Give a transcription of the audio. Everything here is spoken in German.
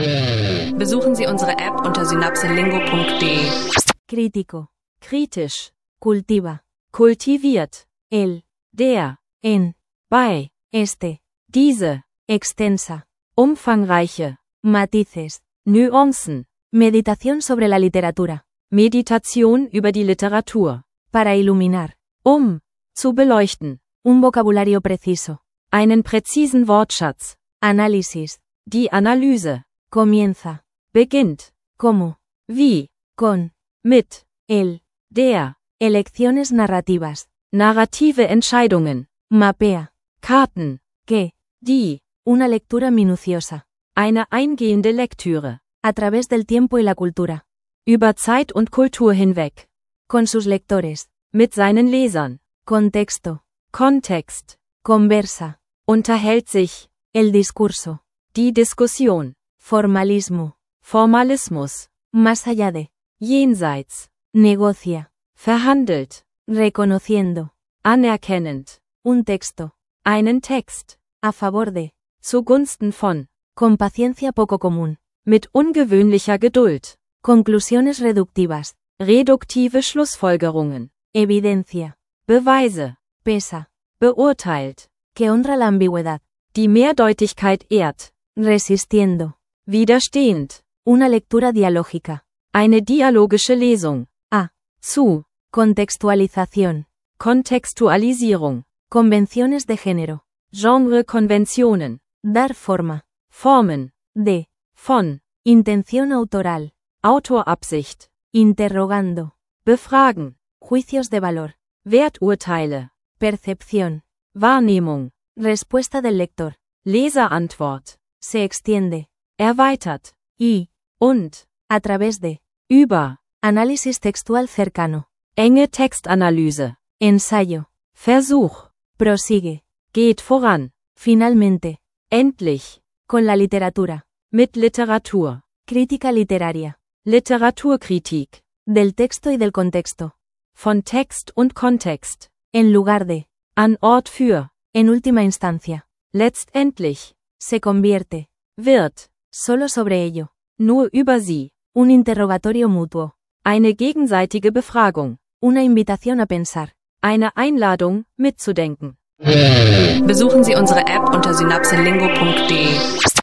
Besuchen Sie unsere App unter synapselingo.de. Crítico. Kritisch. Cultiva. Kultiviert. El. Der. En. Bei. Este. Diese. Extensa. Umfangreiche. Matices. Nuancen. Meditación sobre la literatura. Meditation über die Literatur. Para iluminar. Zu beleuchten. Un vocabulario preciso. Einen präzisen Wortschatz. Análisis. Die Analyse. Comienza. Beginnt. Como. Wie. Con. Mit. El. Der. Elecciones narrativas. Narrative Entscheidungen. Mapea. Karten. Que. Die. Una lectura minuciosa. Eine eingehende Lektüre. A través del tiempo y la cultura. Über Zeit und Kultur hinweg. Con sus lectores. Mit seinen Lesern. Contexto. Kontext. Conversa. Unterhält sich. El discurso. Die Diskussion. Formalismo. Formalismus. Más allá de. Jenseits. Negocia. Verhandelt. Reconociendo. Anerkennend. Un texto. Einen Text. A favor de. Zugunsten von. Con paciencia poco común. Mit ungewöhnlicher Geduld. Conclusiones reductivas. Reduktive Schlussfolgerungen. Evidencia. Beweise. Pesa. Beurteilt. Que honra la ambigüedad. Die Mehrdeutigkeit ehrt. Resistiendo. Widerstehend. Una lectura dialógica. Eine dialogische Lesung. A. Zu. Contextualización. Kontextualisierung. Convenciones de género. Genrekonventionen. Dar forma. Formen. De. Von. Intención autoral. Autorabsicht. Interrogando. Befragen. Juicios de valor. Werturteile. Percepción. Wahrnehmung. Respuesta del lector. Leserantwort. Se extiende. Erweitert. Y. Und. A través de. Über. Análisis textual cercano. Enge Textanalyse. Ensayo. Versuch. Prosigue. Geht voran. Finalmente. Endlich. Con la literatura. Mit Literatur. Crítica literaria. Literaturkritik. Del texto y del contexto. Von Text und Kontext. En lugar de. An Ort für. En última instancia. Letztendlich. Se convierte. Wird. Solo sobre ello. Nur über sie. Un interrogatorio mutuo. Eine gegenseitige Befragung. Una invitación a pensar. Eine Einladung, mitzudenken. Besuchen Sie unsere App unter synapselingo.de.